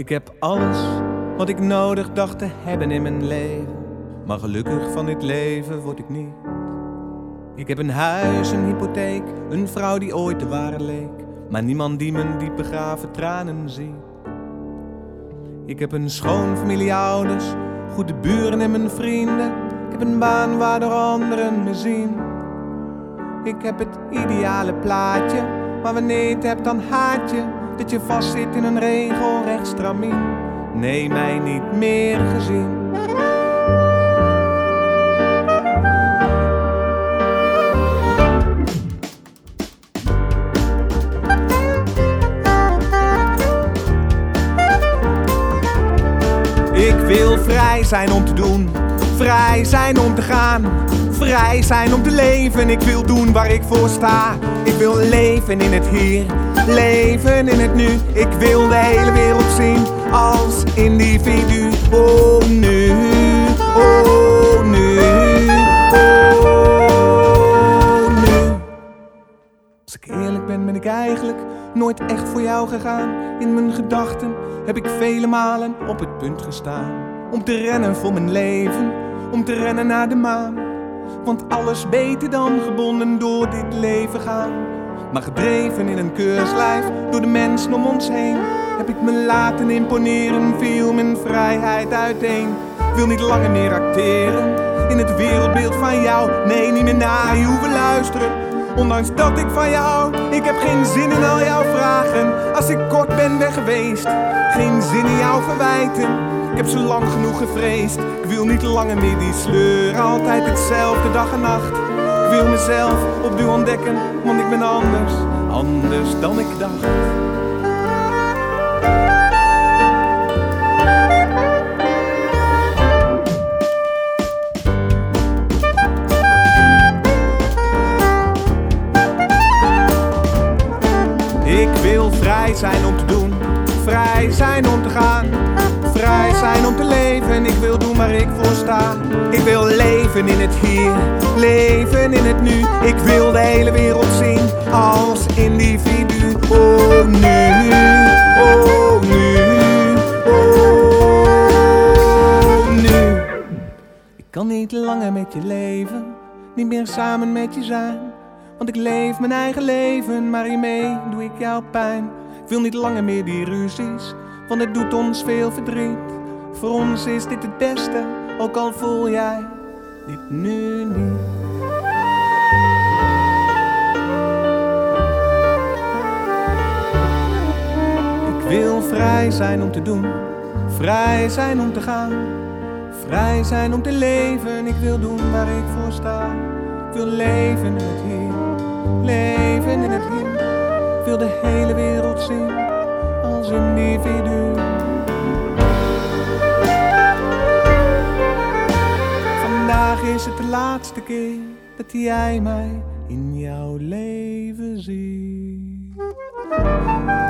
Ik heb alles wat ik nodig dacht te hebben in mijn leven. Maar gelukkig van dit leven word ik niet. Ik heb een huis, een hypotheek, een vrouw die ooit de ware leek. Maar niemand die mijn diep begraven tranen ziet. Ik heb een schoonfamilie, ouders, goede buren en mijn vrienden. Ik heb een baan waardoor anderen me zien. Ik heb het ideale plaatje, maar wanneer je het hebt dan haat je dat je vastzit in een regelrecht stramien. Nee, mij niet meer gezien. Ik wil vrij zijn om te doen, vrij zijn om te gaan, vrij zijn om te leven. Ik wil doen waar ik voor sta. Ik wil leven in het hier, leven in het nu. Ik wil de hele wereld zien als individu. Oh nu, oh nu, oh nu. Als ik eerlijk ben ik eigenlijk nooit echt voor jou gegaan. In mijn gedachten heb ik vele malen op het punt gestaan om te rennen voor mijn leven, om te rennen naar de maan. Want alles beter dan gebonden door dit leven gaan. Maar gedreven in een keurslijf door de mensen om ons heen, heb ik me laten imponeren, viel mijn vrijheid uiteen. Ik wil niet langer meer acteren in het wereldbeeld van jou. Nee, niet meer naar je hoeven luisteren, ondanks dat ik van jou hou. Ik heb geen zin in al jouw vragen als ik kort ben weg geweest. Geen zin in jouw verwijten, ik heb zo lang genoeg gevreesd. Ik wil niet langer meer die sleur, altijd hetzelfde dag en nacht. Ik wil mezelf opnieuw ontdekken, want ik ben anders, anders dan ik dacht. Ik wil vrij zijn om te doen, vrij zijn om te gaan, vrij zijn om te leven. Ik wil doen waar ik voor sta. Ik wil leven in het hier, leven in het nu. Ik wil de hele wereld zien als individu. Oh nu, oh nu, oh nu. Ik kan niet langer met je leven, niet meer samen met je zijn. Want ik leef mijn eigen leven, maar hiermee doe ik jou pijn. Ik wil niet langer meer die ruzies, want het doet ons veel verdriet. Voor ons is dit het beste, ook al voel jij dit nu niet. Ik wil vrij zijn om te doen, vrij zijn om te gaan, vrij zijn om te leven. Ik wil doen waar ik voor sta. Ik wil leven in het hier, leven in het hier. Ik wil de hele wereld zien als individu. Vandaag is het de laatste keer dat jij mij in jouw leven ziet.